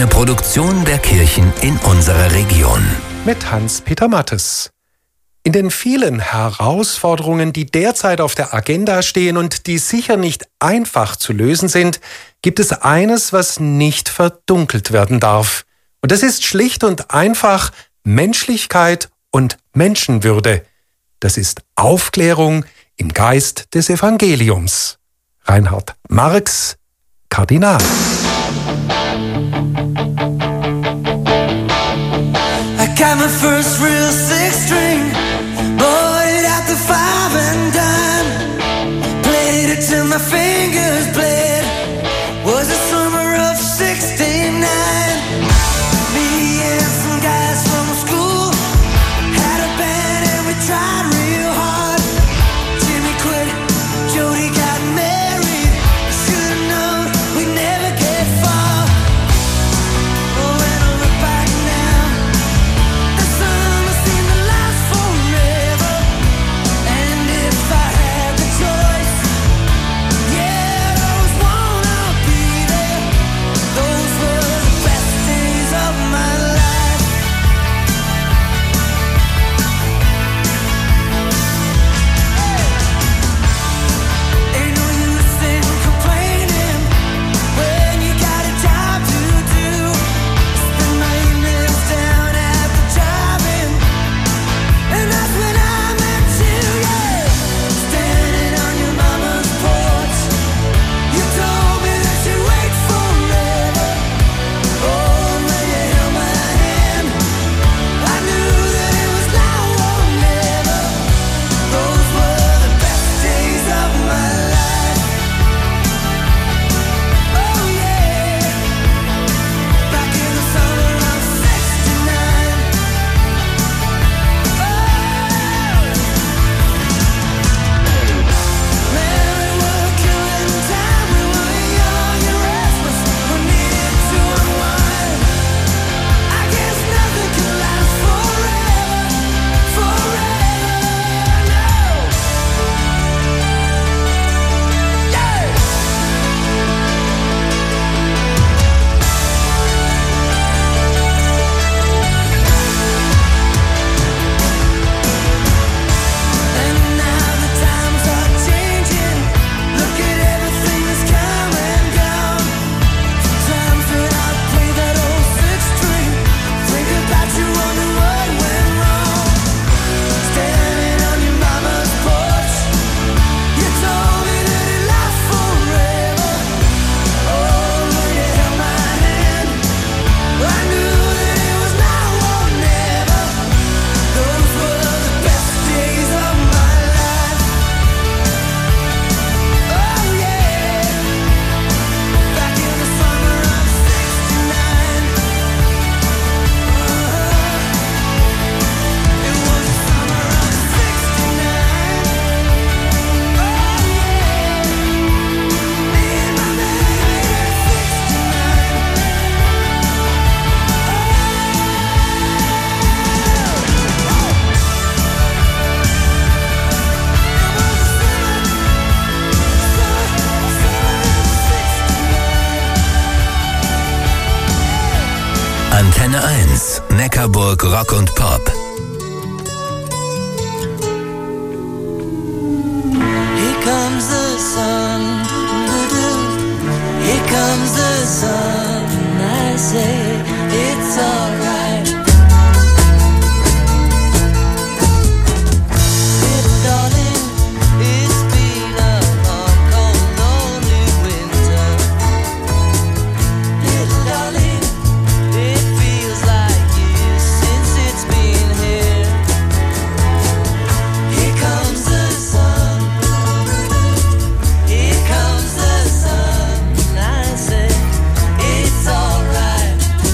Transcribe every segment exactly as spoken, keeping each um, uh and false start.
Eine Produktion der Kirchen in unserer Region. Mit Hans-Peter Mattes. In den vielen Herausforderungen, die derzeit auf der Agenda stehen und die sicher nicht einfach zu lösen sind, gibt es eines, was nicht verdunkelt werden darf. Und das ist schlicht und einfach Menschlichkeit und Menschenwürde. Das ist Aufklärung im Geist des Evangeliums. Reinhard Marx, Kardinal. I got my first real six string, bought it at the five and dime, played it till my fingers bled, was the summer of sixty-nine. Me and some guys from school had a band and we tried real hard. Jimmy quit, Jody got married, should've known we'd never get far. Oh, when I look back now, the summer seemed to last forever. And if I had the choice, yeah, I'd always wanna be there. Those were the best days of my life. Ain't no use in complaining when you got a job to do. Spend my evenings down at the drive-in, and that's when I met you, yeah. Standing on your mama's porch, you told me that you'd wait forever. Oh, when you held my hand, I knew that it was now or never. Those were the best days of my life. Oh yeah, back in the summer of sixty-nine. Man, we were killing time, we were young and restless, we needed to unwind. I guess nothing can last forever, forever, no. Yeah. And now the times are changing. Look at everything that's come and gone. Sometimes when I play that old six string, think about you, wonder what went wrong. Standing on your mama's porch, you told me that it lasts forever. Oh, when you held my hand, I knew that it was now or never. Those were the best days of my life. Oh yeah, back in the summer of sixty-nine. It was the summer of sixty-nine. Oh yeah, me and my baby at sixty-nine. Antenne eins, Neckarburg Rock und Pop. Here comes the sun, doo-doo. Here comes the sun, I say it's alright. Little darling, it's been a long, cold, lonely winter. Little darling, it feels like years since it's been here. Here comes the sun. Here comes the sun. I say it's alright.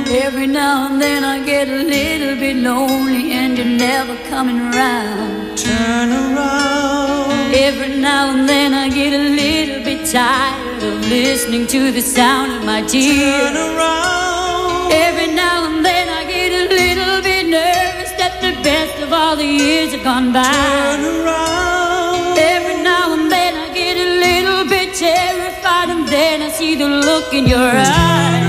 Every now and then I get a little bit lonely and you're never coming around. Turn around. Every now and then I get a little bit tired of listening to the sound of my tears. Turn around. Every now and then I get a little bit nervous that the best of all the years have gone by. Turn around. Every now and then I get a little bit terrified and then I see the look in your eyes.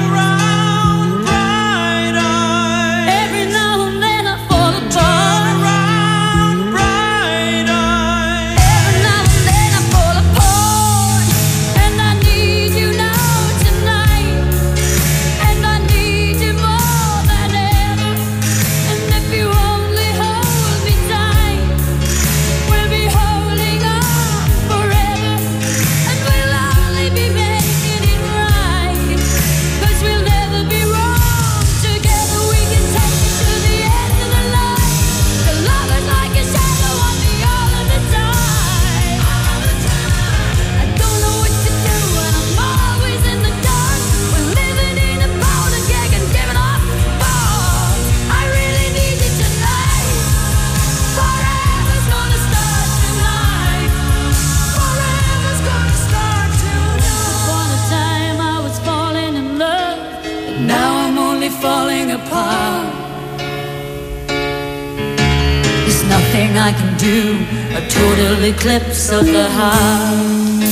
I can do a total eclipse of the heart.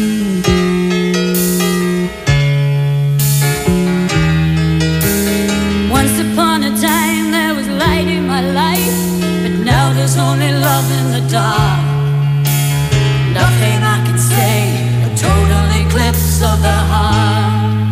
Once upon a time there was light in my life, but now there's only love in the dark. Nothing I can say, a total eclipse of the heart.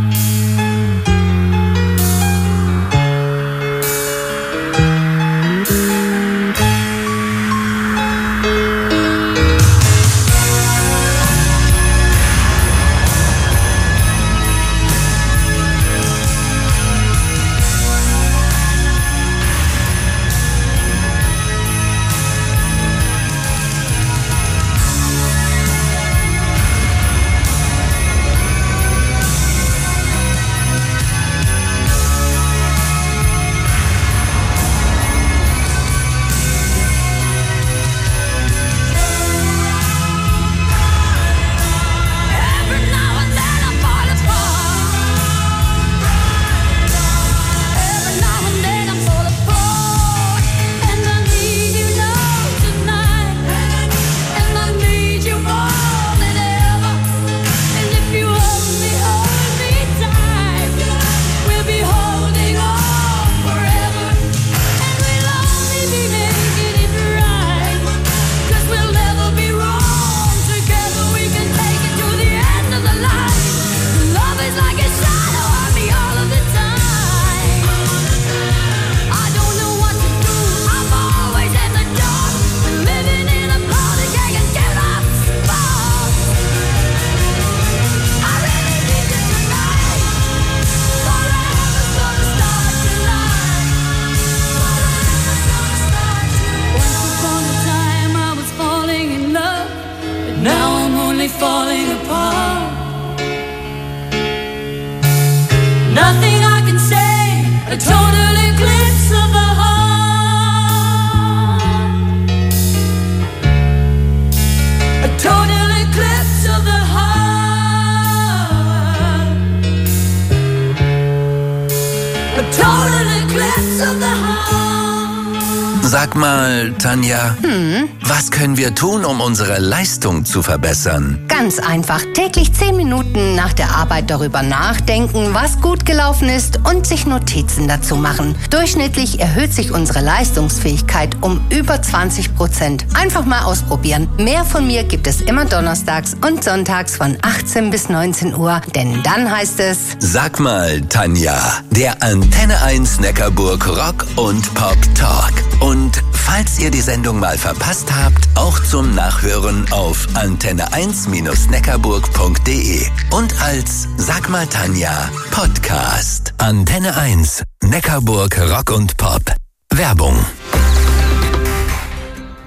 Sag mal, Tanja, Hm? was können wir tun, um unsere Leistung zu verbessern? Ganz einfach. Täglich zehn Minuten nach der Arbeit darüber nachdenken, was gut gelaufen ist und sich Notizen dazu machen. Durchschnittlich erhöht sich unsere Leistungsfähigkeit um über zwanzig Prozent. Einfach mal ausprobieren. Mehr von mir gibt es immer donnerstags und sonntags von achtzehn bis neunzehn Uhr, denn dann heißt es... Sag mal, Tanja, der Antenne eins Neckarburg Rock und Pop Talk. Und falls ihr die Sendung mal verpasst habt, auch zum Nachhören auf antenne eins neckarburg punkt de und als Sag mal Tanja Podcast. Antenne eins Neckarburg Rock und Pop. Werbung.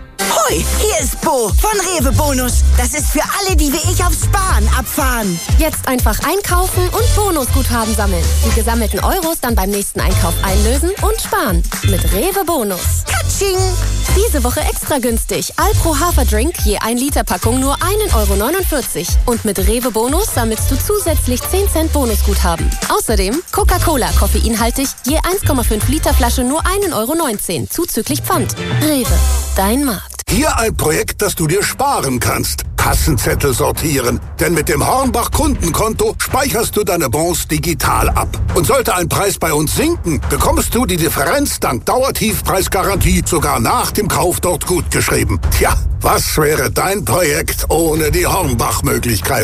Hoi, hier ist Bo von Rewe Bonus. Das ist für alle, die wie ich aufs Sparen abfahren. Jetzt einfach einkaufen und Bonusguthaben sammeln. Die gesammelten Euros dann beim nächsten Einkauf einlösen und sparen. Mit Rewe Bonus. Katsching! Diese Woche extra günstig. Alpro Haferdrink, je ein Liter Packung nur ein Euro neunundvierzig. Und mit Rewe Bonus sammelst du zusätzlich zehn Cent Bonusguthaben. Außerdem Coca-Cola, koffeinhaltig, je eins Komma fünf Liter Flasche nur ein Euro neunzehn, zuzüglich Pfand. Rewe, dein Markt. Hier ein Projekt, das du dir sparen kannst. Kassenzettel sortieren. Denn mit dem Hornbach Kundenkonto speicherst du deine Bons digital ab. Und sollte ein Preis bei uns sinken, bekommst du die Differenz dank Dauertiefpreisgarantie sogar nach dem Kauf dort gutgeschrieben. Tja, was wäre dein Projekt ohne die Hornbach-Möglichkeit?